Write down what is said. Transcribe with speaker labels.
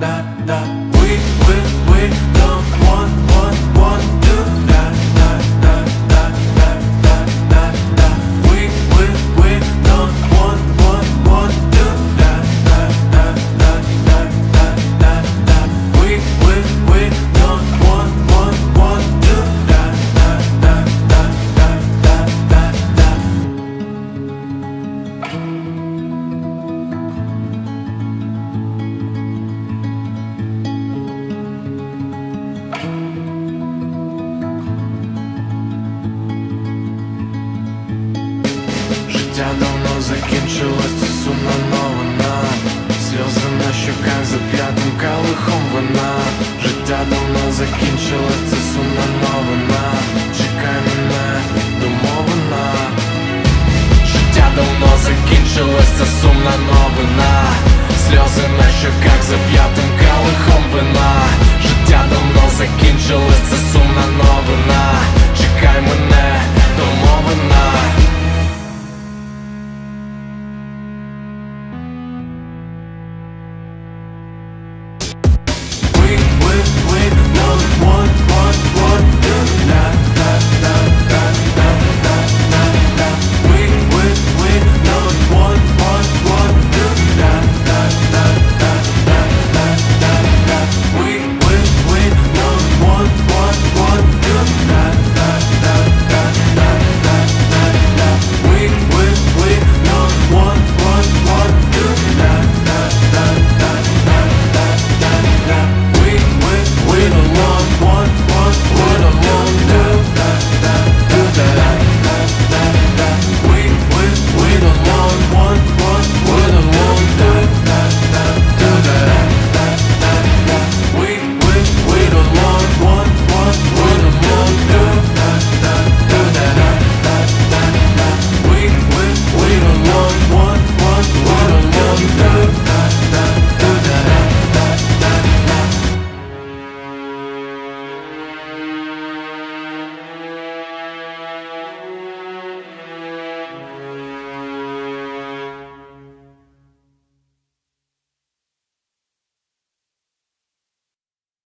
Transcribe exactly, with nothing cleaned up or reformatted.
Speaker 1: da, da. We, we, we don't want, want, want to da, da, da, da, da, da, da, da. We, we, we don't want, want, want to da, da, da, da, da, da, da, da. We, we, we don't want, want, want to da, da, da, da, da, da, da, da. Життя давно закінчилось, це сумна новина. Сльози на щоках за п'ятим калихом вина. Життя давно закінчилось, це сумна новина. Чекай мене, домовина. Життя давно закінчилось, це сумна новина. Сльози на щоках за п'ятим калихом